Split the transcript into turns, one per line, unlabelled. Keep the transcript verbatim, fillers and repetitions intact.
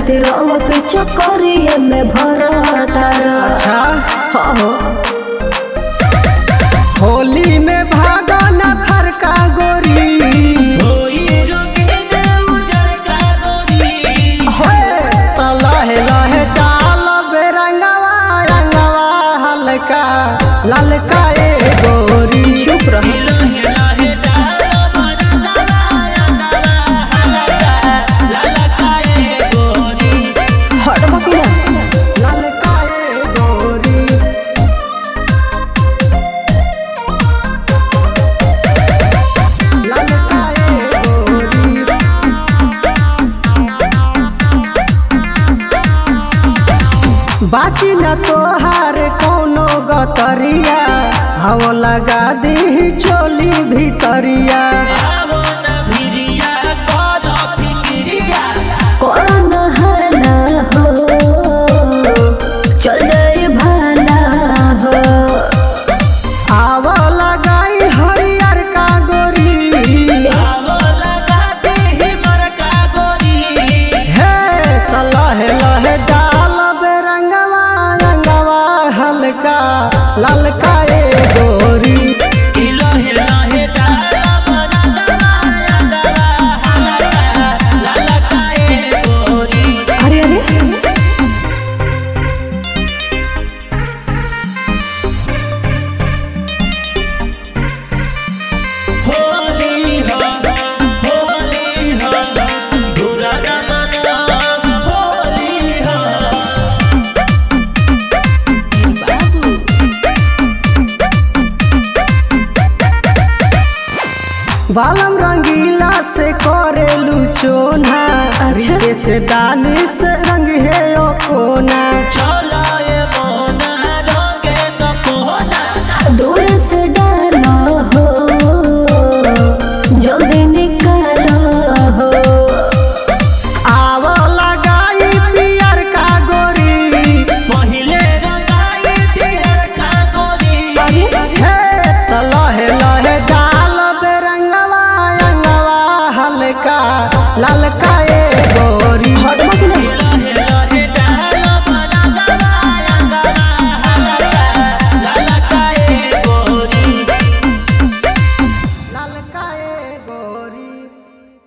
खातिर रंग पे चक्करिए में भरा तारा।
अच्छा
हाँ
होली में भागा न फरका गोरी लहे लहे डाल बेरंगवा रंगवा हल्का ललका ए गोरी।
चुप रहो हट बकुला
ललका ए गोरी ललका ए गोरी। बाची न तोहार कोनो गतरिया हव लगा दी चोली भीतरिया।
कौन हना हो चल जाए भाना हो।
आव लगाई हरियर का गोरी हे त लहे लहे डाल बेरंगवा रंगवा हल्का ललका ए गोरी।
अरे अरे
बालम रंगीला से करेलू चोना
अच्छा।
से दानी से